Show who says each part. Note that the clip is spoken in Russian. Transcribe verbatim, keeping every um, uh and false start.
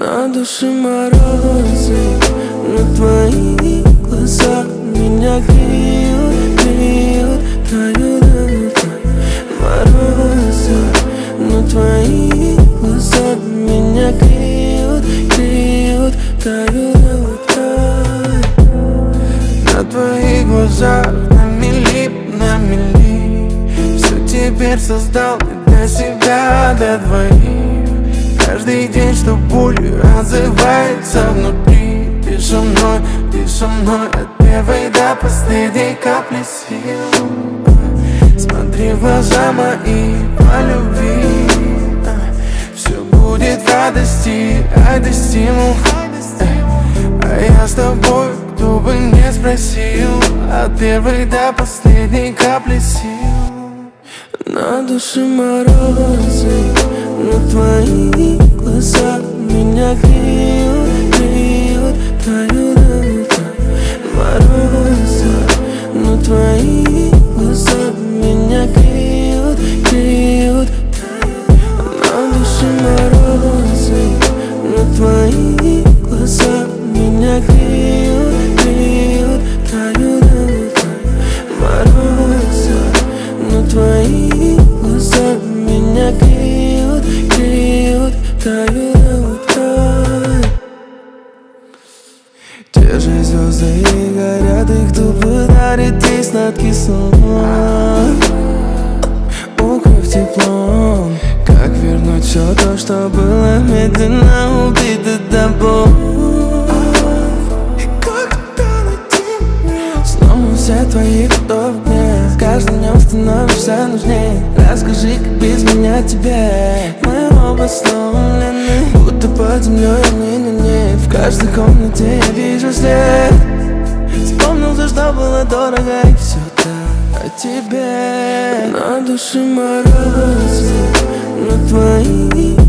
Speaker 1: На душе морозы, но твои глаза меня греют, греют, тают, морозы, но твои глаза меня греют, греют, тают, тают. На твоих глазах на мили, на мили все теперь создал и для себя, для двоих. Каждый день, что болью отзывается внутри. Ты со мной, ты со мной от первой до последней капли сил. Смотри в глаза мои по любви. Все будет в радости, ай да стимул. А я с тобой, кто бы не спросил, от первой до последней капли сил. На душе морозы, но твои глаза меня греют, греют, тают, морозы, но твои глаза меня греют, греют, на душе морозы, но твои глаза меня греют, греют, тают, морозы, но твои глаза меня греют, греют, тают, тают. Те же звезды горят, их тупо дарит ей сладкий сон. Укрыв теплом, как вернуть все то, что было медленно убито тобой. Снова все твои фото в дне, с каждым днем становишься нужней. Расскажи, как без меня тебе. Мы оба сломлены, будто под землей они на ней. В каждой комнате я вижу след. Вспомнил то, что было дорого, и все так о тебе. На душе морозы, но твои